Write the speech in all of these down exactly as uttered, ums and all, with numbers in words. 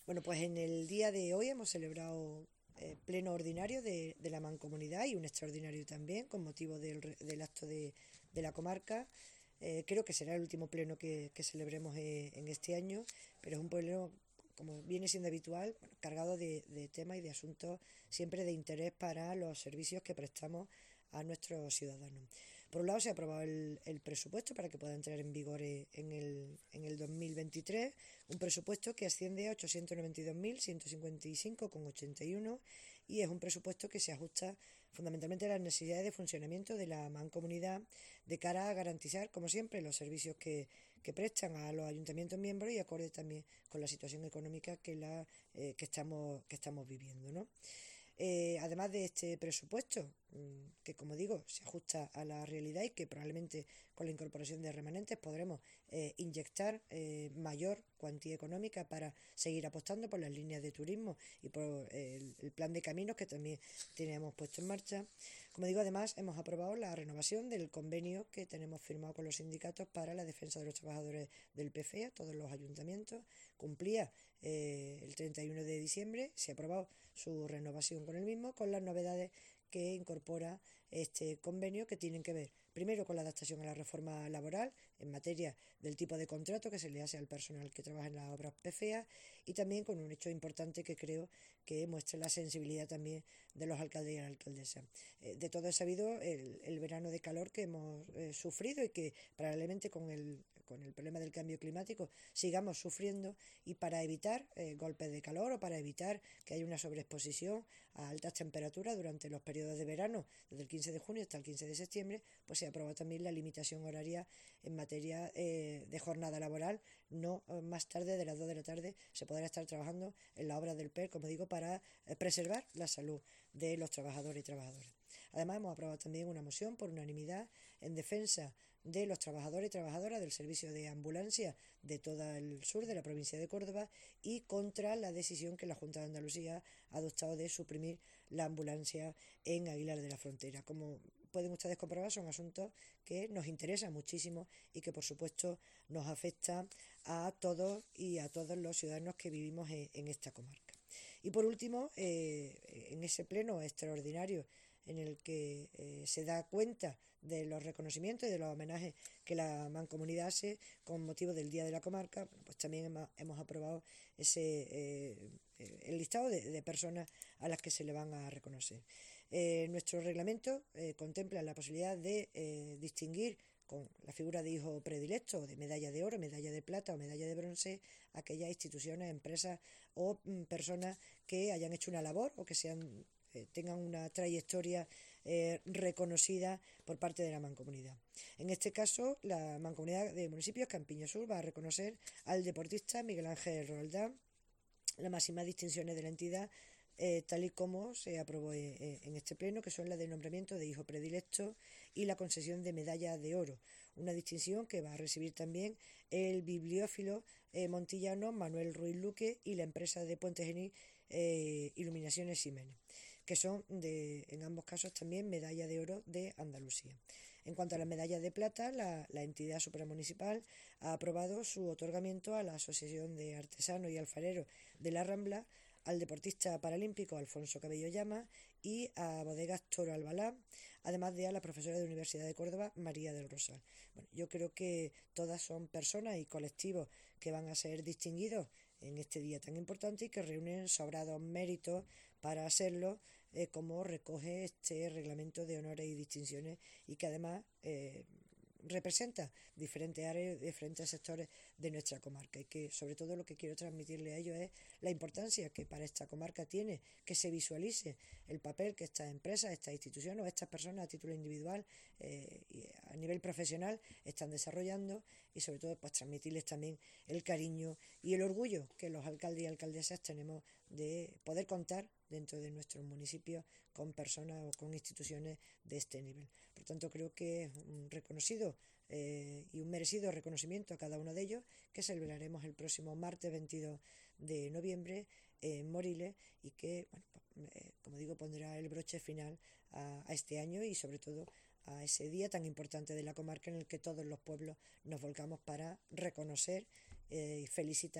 Bueno, pues en el día de hoy hemos celebrado eh, pleno ordinario de, de la Mancomunidad y un extraordinario también con motivo del, re- del acto de, de la comarca. Eh, creo que será el último pleno que, que celebremos eh, en este año, pero es un pleno, como viene siendo habitual, bueno, cargado de, de temas y de asuntos siempre de interés para los servicios que prestamos a nuestros ciudadanos. Por un lado, se ha aprobado el, el presupuesto para que pueda entrar en vigor eh, en el, en el dos mil veintitrés, un presupuesto que asciende a ochocientos noventa y dos mil ciento cincuenta y cinco coma ochenta y uno y es un presupuesto que se ajusta fundamentalmente a las necesidades de funcionamiento de la mancomunidad de cara a garantizar, como siempre, los servicios que, que prestan a los ayuntamientos miembros y acorde también con la situación económica que, la, eh, que, estamos, que estamos viviendo, ¿no? Eh, además de este presupuesto, mm, que como digo, se ajusta a la realidad y que probablemente con la incorporación de remanentes podremos eh, inyectar eh, mayor cuantía económica para seguir apostando por las líneas de turismo y por eh, el, el plan de caminos que también tenemos puesto en marcha. Como digo, además hemos aprobado la renovación del convenio que tenemos firmado con los sindicatos para la defensa de los trabajadores del P F E A, todos los ayuntamientos. Cumplía eh, el treinta y uno de diciembre, se ha aprobado su renovación con el mismo, con las novedades que incorpora este convenio que tienen que ver primero con la adaptación a la reforma laboral en materia del tipo de contrato que se le hace al personal que trabaja en las obras P F E A y también con un hecho importante que creo que muestra la sensibilidad también de los alcaldes y alcaldesas. Eh, de todo es sabido el, el verano de calor que hemos eh, sufrido y que paralelamente con el, con el problema del cambio climático sigamos sufriendo y para evitar eh, golpes de calor o para evitar que haya una sobreexposición a altas temperaturas durante los periodos de verano, desde el quince de junio hasta el quince de septiembre, pues se aprobó también la limitación horaria en materia eh, de jornada laboral, no eh, más tarde de las dos de la tarde se podrá estar trabajando en la obra del P E R, como digo, para eh, preservar la salud de los trabajadores y trabajadoras. Además, hemos aprobado también una moción por unanimidad en defensa de los trabajadores y trabajadoras del servicio de ambulancia de todo el sur de la provincia de Córdoba y contra la decisión que la Junta de Andalucía ha adoptado de suprimir la ambulancia en Aguilar de la Frontera. Como pueden ustedes comprobar, son asuntos que nos interesan muchísimo y que por supuesto nos afectan a todos y a todos los ciudadanos que vivimos en, en esta comarca. Y por último, eh, en ese pleno extraordinario en el que eh, se da cuenta de los reconocimientos y de los homenajes que la Mancomunidad hace con motivo del Día de la Comarca, pues también hemos, hemos aprobado ese eh, el listado de, de, personas a las que se le van a reconocer. Eh, nuestro reglamento eh, contempla la posibilidad de eh, distinguir con la figura de hijo predilecto, de medalla de oro, medalla de plata o medalla de bronce, aquellas instituciones, empresas o mm, personas que hayan hecho una labor o que sean eh, tengan una trayectoria eh, reconocida por parte de la Mancomunidad. En este caso, la Mancomunidad de Municipios Campiño Sur va a reconocer al deportista Miguel Ángel Roldán las máximas distinciones de la entidad, eh, tal y como se aprobó eh, en este pleno, que son la de nombramiento de hijo predilecto y la concesión de medalla de oro, una distinción que va a recibir también el bibliófilo eh, montillano Manuel Ruiz Luque y la empresa de Puente Genil eh, Iluminaciones Ximénez, que son de, en ambos casos también medalla de oro de Andalucía. En cuanto a las medallas de plata, la, la entidad supramunicipal ha aprobado su otorgamiento a la Asociación de Artesanos y Alfareros de la Rambla, al deportista paralímpico Alfonso Cabello Llama y a Bodegas Toro Albalá, además de a la profesora de la Universidad de Córdoba, María del Rosal. Bueno, yo creo que todas son personas y colectivos que van a ser distinguidos en este día tan importante y que reúnen sobrados méritos para hacerlo, eh, como recoge este reglamento de honores y distinciones y que además eh, representa diferentes áreas, diferentes sectores de nuestra comarca y que sobre todo lo que quiero transmitirle a ellos es la importancia que para esta comarca tiene que se visualice el papel que estas empresas, estas instituciones o estas personas a título individual eh, y a nivel profesional están desarrollando y sobre todo pues transmitirles también el cariño y el orgullo que los alcaldes y alcaldesas tenemos de poder contar dentro de nuestros municipios con personas o con instituciones de este nivel. Por tanto, creo que es un reconocido eh, y un merecido reconocimiento a cada uno de ellos que celebraremos el próximo martes veintidós de noviembre en Moriles y que, bueno, eh, como digo, pondrá el broche final a, a este año y sobre todo a ese día tan importante de la comarca en el que todos los pueblos nos volcamos para reconocer eh, y felicitar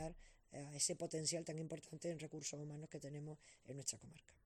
a ese potencial tan importante en recursos humanos que tenemos en nuestra comarca.